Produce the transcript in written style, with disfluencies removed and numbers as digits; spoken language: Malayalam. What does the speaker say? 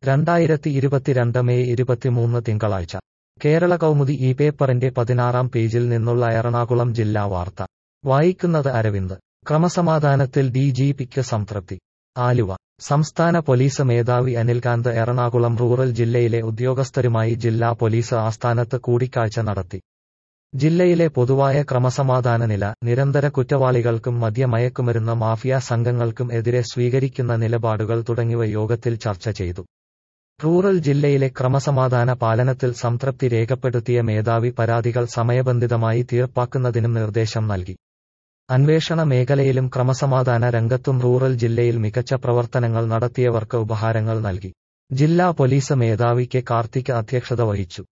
2022 മെയ് 23 തിങ്കളാഴ്ച കേരള കൗമുദി ഈ പേപ്പറിന്റെ 16-ാം പേജിൽ നിന്നുള്ള എറണാകുളം ജില്ലാ വാർത്ത വായിക്കുന്നത് അരവിന്ദ്. ക്രമസമാധാനത്തിൽ ഡിജിപിക്ക് സംതൃപ്തി. ആലുവ. സംസ്ഥാന പോലീസ് മേധാവി അനിൽകാന്ത് എറണാകുളം റൂറൽ ജില്ലയിലെ ഉദ്യോഗസ്ഥരുമായി ജില്ലാ പോലീസ് ആസ്ഥാനത്ത് കൂടിക്കാഴ്ച നടത്തി. ജില്ലയിലെ പൊതുവായ ക്രമസമാധാന നില, നിരന്തര കുറ്റവാളികൾക്കും മദ്യമയക്കുമരുന്ന് മാഫിയ സംഘങ്ങൾക്കും എതിരെ സ്വീകരിക്കുന്ന നിലപാടുകൾ തുടങ്ങിയവ യോഗത്തിൽ ചർച്ച ചെയ്തു. റൂറൽ ജില്ലയിലെ ക്രമസമാധാന പാലനത്തിൽ സംതൃപ്തി രേഖപ്പെടുത്തിയ മേധാവി പരാതികൾ സമയബന്ധിതമായി തീർപ്പാക്കുന്നതിനും നിർദ്ദേശം നൽകി. അന്വേഷണ മേഖലയിലും ക്രമസമാധാന രംഗത്തും റൂറൽ ജില്ലയിൽ മികച്ച പ്രവർത്തനങ്ങൾ നടത്തിയവർക്ക് ഉപഹാരങ്ങൾ നൽകി. ജില്ലാ പോലീസ് മേധാവി കെ കാർത്തിക് അധ്യക്ഷത വഹിച്ചു.